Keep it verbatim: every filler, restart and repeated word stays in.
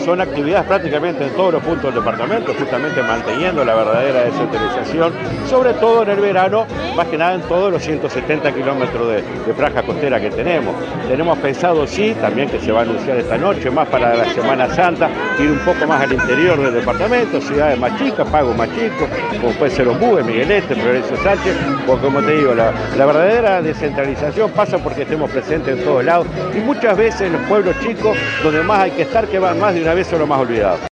son actividades prácticamente en todos los puntos del departamento, justamente manteniendo la verdadera descentralización, sobre todo en el verano, más que nada en todos los ciento setenta kilómetros de, de franja costera que tenemos. Tenemos pensado, sí, también que se va a anunciar esta noche, más para la Semana Santa, ir un poco más al interior del departamento, ciudades más chicas, pagos más chicos, como puede ser Ombú, Miguelete, Florencio Sánchez, porque como te digo, la, la verdadera descentralización pasa porque estemos presentes en todos lados y muchas veces en los pueblos chicos, donde más hay que estar, que van más de una vez son los más olvidados.